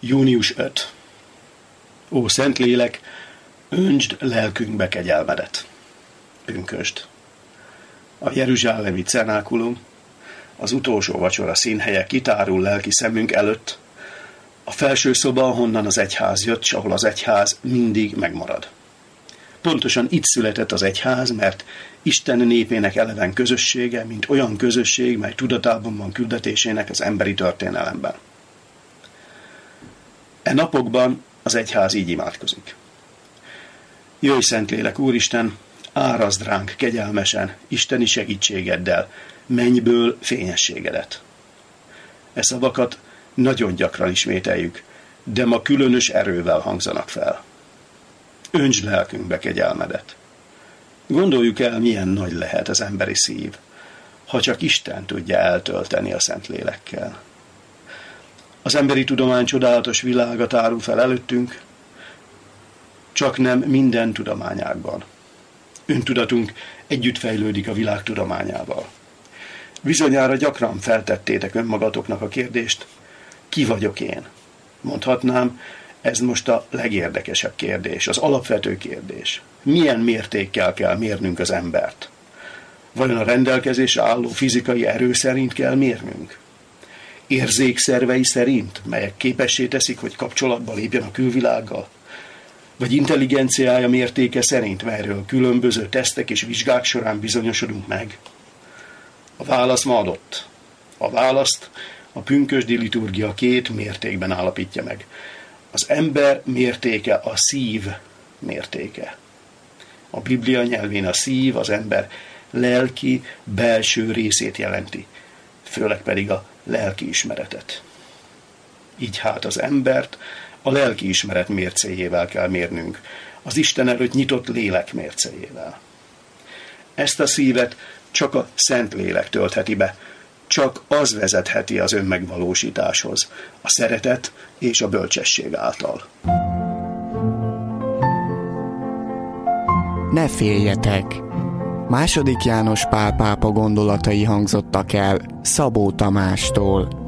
Június 5. Ó, Szentlélek, öntsd lelkünkbe kegyelmedet. Pünkösd. A jeruzsálemi cenákulum, az utolsó vacsora színhelye kitárul lelki szemünk előtt, a felső szoba, ahonnan az egyház jött, s ahol az egyház mindig megmarad. Pontosan itt született az egyház, mert Isten népének eleven közössége, mint olyan közösség, mely tudatában van küldetésének az emberi történelemben. E napokban az egyház így imádkozik. Jöjj, Szentlélek, Úristen, árazd ránk kegyelmesen, isteni segítségeddel, mennyből fényességedet. E szavakat nagyon gyakran ismételjük, de ma különös erővel hangzanak fel. Öntsd lelkünkbe kegyelmedet. Gondoljuk el, milyen nagy lehet az emberi szív, ha csak Isten tudja eltölteni a Szentlélekkel. Az emberi tudomány csodálatos világa tárul fel előttünk, csak nem minden tudományágban. Öntudatunk együtt fejlődik a világ tudományával. Bizonyára gyakran feltettétek önmagatoknak a kérdést, ki vagyok én? Mondhatnám, ez most a legérdekesebb kérdés, az alapvető kérdés. Milyen mértékkel kell mérnünk az embert? Vajon a rendelkezésre álló fizikai erő szerint kell mérnünk? Érzékszervei szerint, melyek képessé teszik, hogy kapcsolatba lépjen a külvilággal? Vagy intelligenciája mértéke szerint, melyről különböző tesztek és vizsgák során bizonyosodunk meg? A válasz ma adott. A választ a pünkösdi liturgia két mértékben állapítja meg. Az ember mértéke a szív mértéke. A Biblia nyelvén a szív az ember lelki, belső részét jelenti, főleg pedig a lelki ismeretet. Így hát az embert a lelki ismeret mércéjével kell mérnünk, az Isten előtt nyitott lélek mércéjével. Ezt a szívet csak a Szentlélek töltheti be, csak az vezetheti az önmegvalósításhoz, a szeretet és a bölcsesség által. Ne féljetek! II. János Pál pápa gondolatai hangzottak el Szabó Tamástól.